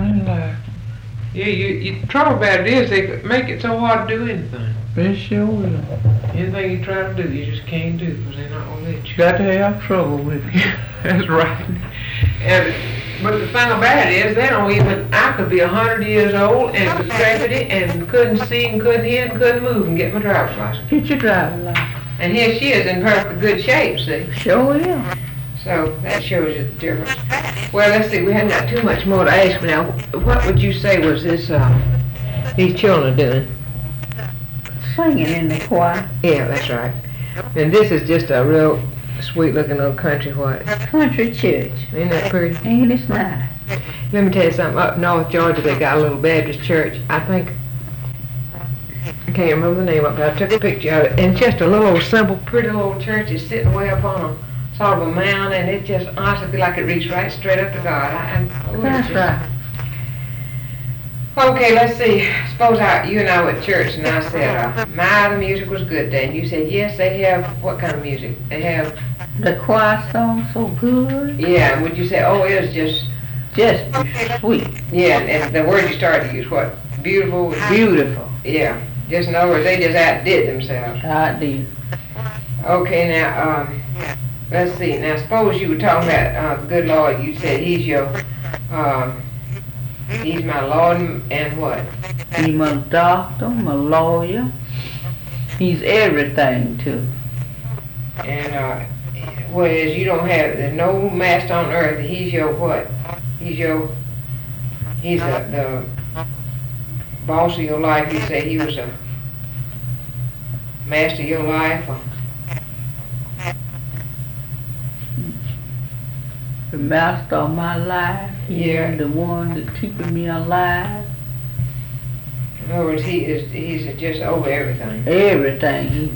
down in life. Yeah, the trouble about it is they make it so hard to do anything. They sure will. Anything you try to do, you just can't do because they're not going to let you. Got to have trouble with it. That's right. But the thing about it is, they don't even, I could be 100 years old and decrepit and couldn't see and couldn't hear and couldn't move and get my driver's license. Get your driving license. And here she is in perfect good shape, see? Sure will. So that shows you the difference. Well, let's see, we haven't got too much more to ask now. What would you say was this, these children doing? Singing in the choir. Yeah, that's right. And this is just a real sweet looking old country what? Country church. Isn't that pretty? Ain't it nice? Let me tell you something. Up North Georgia, they got a little Baptist church. I think, I can't remember the name of it, but I took a picture of it. And it's just a little old, simple, pretty little church. It's sitting way up on a sort of a mound, and it just honestly feel like it reached right straight up to God. That's right. Okay, let's see. Suppose you and I were at church, and I said, the music was good then. You said, yes, they have, what kind of music? They have... The choir song so good. Yeah, and would you say, oh, it was just sweet. Yeah, and the word you started to use, what? Beautiful? Beautiful. Yeah. Just in other words, they just outdid themselves. Outdid. Okay, now, let's see. Now, suppose you were talking about the good Lord. You said he's your, he's my Lord and what? He's my doctor, my lawyer. He's everything, too. And, whereas you don't have, there's no master on earth. He's your what? He's the boss of your life. You say he was a master of your life. Or? The master of my life. Yeah. The one that's keeping me alive. In other words, he's just over everything. Everything.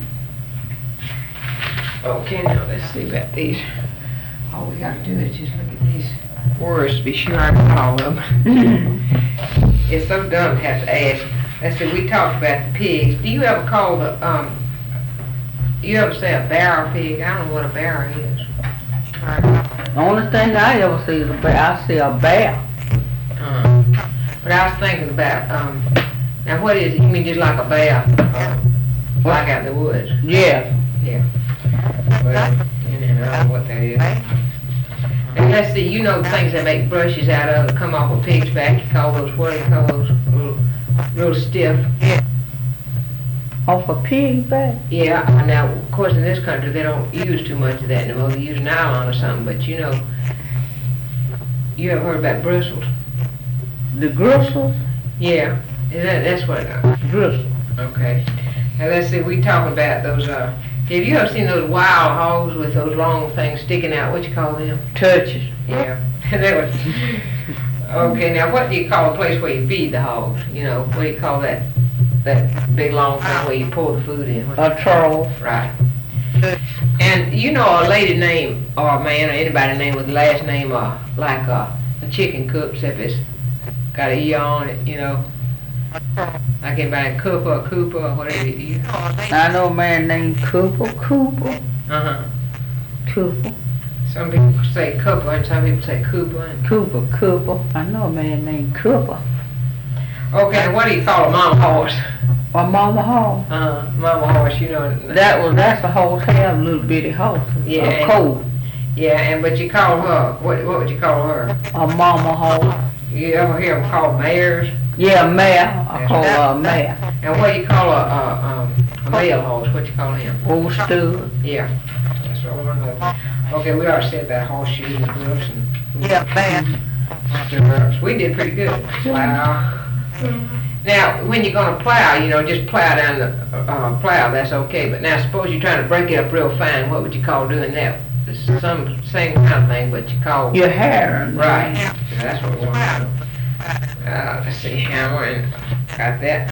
Okay, now let's see about these. All we gotta do is just look at these words to be sure I got all of them. It's so dumb to have to ask. Let's see, we talked about the pigs. Do you ever call you ever say a barrel pig? I don't know what a barrel is. The only thing I ever see is a bear. I see a bear. But I was thinking about, now what is it? You mean just like a bear? Like out in the woods? Yeah. Yeah. Well, I don't know what that is. And let's see, you know the things that make brushes out of that come off a pig's back, you call those, what do you call those? Real stiff. Off a pig's back? Yeah, now, of course, in this country, they don't use too much of that anymore. They use nylon or something, but you know, you ever heard about bristles? The gristles? Yeah, that's what it is. Gristles. Okay. Now, let's see, we talking about those, have you ever seen those wild hogs with those long things sticking out? What you call them? Touches. Yeah. Okay, now what do you call a place where you feed the hogs? You know, what do you call that big long thing where you pour the food in? A trough. Right. And you know a lady name, or a man, or anybody named with the last name, like a chicken cook, except it's got an E on it, you know? Like anybody Cooper or Cooper or whatever you I know a man named Cooper. Uh-huh. Cooper. Some people say Cooper and some people say Cooper. And Cooper. I know a man named Cooper. okay, and what do you call a mama horse? A mama horse. Mama horse, you know. That's a hotel, little bitty horse. Yeah. A colt. Yeah, but you call her, what would you call her? A mama horse. You ever hear them called mares? Yeah, mare. I call her a mare. And what do you call a male horse? What you call him? Old stud. Yeah, that's what I want to know. Okay, we already said about horseshoes and hoofs and... Yeah, man. We did pretty good. Wow. Now, when you're going to plow, you know, just plow down the plow, that's okay. But now, suppose you're trying to break it up real fine, what would you call doing that? It's some same kind of thing, but you call... Your hair. Right. That's what we want to do. Let's see, hammer and got that.